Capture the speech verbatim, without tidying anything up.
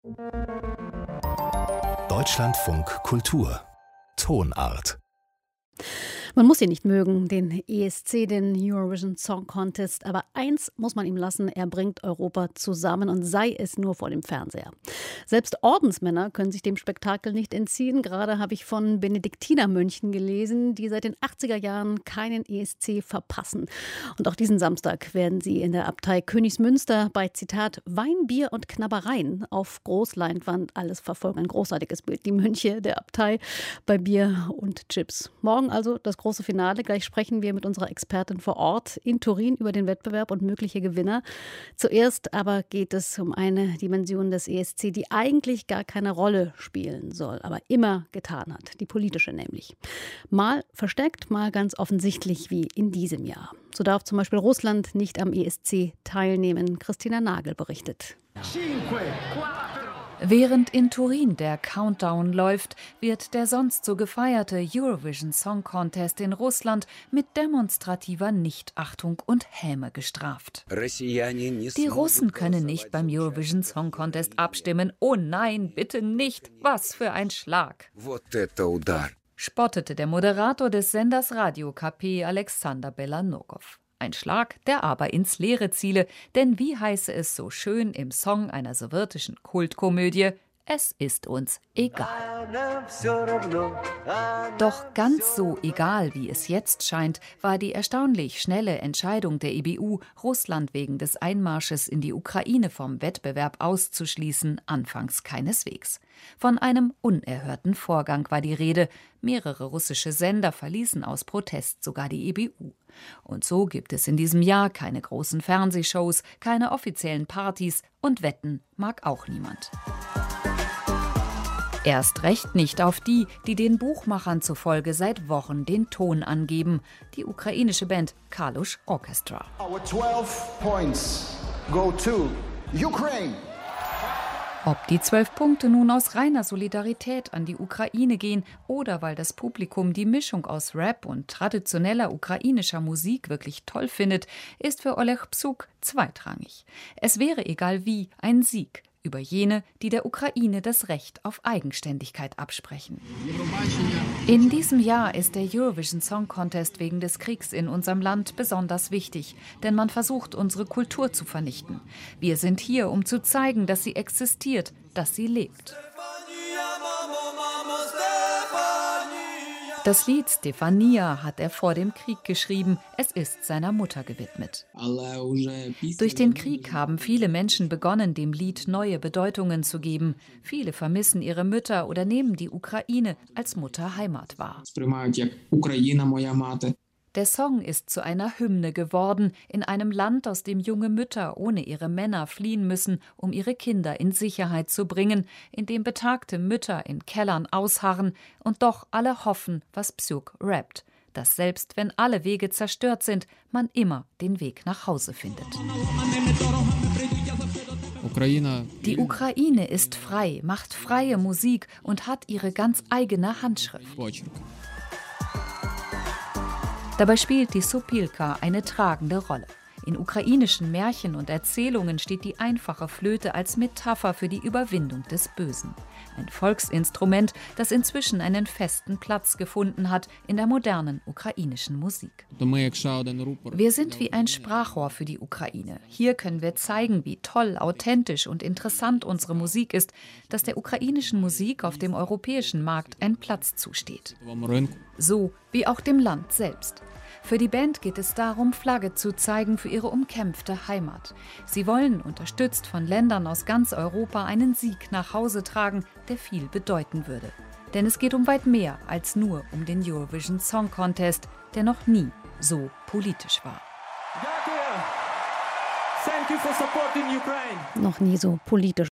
Deutschlandfunk Kultur Tonart. Man muss ihn nicht mögen, den E S C, den Eurovision Song Contest, aber eins muss man ihm lassen, er bringt Europa zusammen und sei es nur vor dem Fernseher. Selbst Ordensmänner können sich dem Spektakel nicht entziehen. Gerade habe ich von Benediktinermönchen gelesen, die seit den achtziger Jahren keinen E S C verpassen. Und auch diesen Samstag werden sie in der Abtei Königsmünster bei, Zitat, Wein, Bier und Knabbereien auf Großleinwand alles verfolgen. Ein großartiges Bild, die Mönche der Abtei bei Bier und Chips. Morgen also das große Finale. Gleich sprechen wir mit unserer Expertin vor Ort in Turin über den Wettbewerb und mögliche Gewinner. Zuerst aber geht es um eine Dimension des E S C, die eigentlich gar keine Rolle spielen soll, aber immer getan hat. Die politische nämlich. Mal versteckt, mal ganz offensichtlich wie in diesem Jahr. So darf zum Beispiel Russland nicht am E S C teilnehmen. Christina Nagel berichtet. Während in Turin der Countdown läuft, wird der sonst so gefeierte Eurovision Song Contest in Russland mit demonstrativer Nichtachtung und Häme gestraft. Die Russen können nicht beim Eurovision Song Contest abstimmen. Oh nein, bitte nicht. Was für ein Schlag. Spottete der Moderator des Senders Radio K P, Alexander Belanogov. Ein Schlag, der aber ins Leere ziele, denn wie heiße es so schön im Song einer sowjetischen Kultkomödie: Es ist uns egal. Doch ganz so egal, wie es jetzt scheint, war die erstaunlich schnelle Entscheidung der E B U, Russland wegen des Einmarsches in die Ukraine vom Wettbewerb auszuschließen, anfangs keineswegs. Von einem unerhörten Vorgang war die Rede. Mehrere russische Sender verließen aus Protest sogar die E B U. Und so gibt es in diesem Jahr keine großen Fernsehshows, keine offiziellen Partys und Wetten mag auch niemand. Erst recht nicht auf die, die den Buchmachern zufolge seit Wochen den Ton angeben, die ukrainische Band Kalush Orchestra. Our twelve points go to Ukraine. Ob die zwölf Punkte nun aus reiner Solidarität an die Ukraine gehen oder weil das Publikum die Mischung aus Rap und traditioneller ukrainischer Musik wirklich toll findet, ist für Oleg Psuk zweitrangig. Es wäre egal wie ein Sieg über jene, die der Ukraine das Recht auf Eigenständigkeit absprechen. In diesem Jahr ist der Eurovision Song Contest wegen des Kriegs in unserem Land besonders wichtig, denn man versucht, unsere Kultur zu vernichten. Wir sind hier, um zu zeigen, dass sie existiert, dass sie lebt. Das Lied Stefania hat er vor dem Krieg geschrieben. Es ist seiner Mutter gewidmet. Durch den Krieg haben viele Menschen begonnen, dem Lied neue Bedeutungen zu geben. Viele vermissen ihre Mütter oder nehmen die Ukraine als Mutterheimat wahr. Der Song ist zu einer Hymne geworden, in einem Land, aus dem junge Mütter ohne ihre Männer fliehen müssen, um ihre Kinder in Sicherheit zu bringen, in dem betagte Mütter in Kellern ausharren und doch alle hoffen, was Psuk rappt, dass selbst wenn alle Wege zerstört sind, man immer den Weg nach Hause findet. Die Ukraine ist frei, macht freie Musik und hat ihre ganz eigene Handschrift. Dabei spielt die Sopilka eine tragende Rolle. In ukrainischen Märchen und Erzählungen steht die einfache Flöte als Metapher für die Überwindung des Bösen. Ein Volksinstrument, das inzwischen einen festen Platz gefunden hat in der modernen ukrainischen Musik. Wir sind wie ein Sprachrohr für die Ukraine. Hier können wir zeigen, wie toll, authentisch und interessant unsere Musik ist, dass der ukrainischen Musik auf dem europäischen Markt ein Platz zusteht. So wie auch dem Land selbst. Für die Band geht es darum, Flagge zu zeigen für ihre umkämpfte Heimat. Sie wollen, unterstützt von Ländern aus ganz Europa, einen Sieg nach Hause tragen, der viel bedeuten würde. Denn es geht um weit mehr als nur um den Eurovision Song Contest, der noch nie so politisch war. Noch nie so politisch.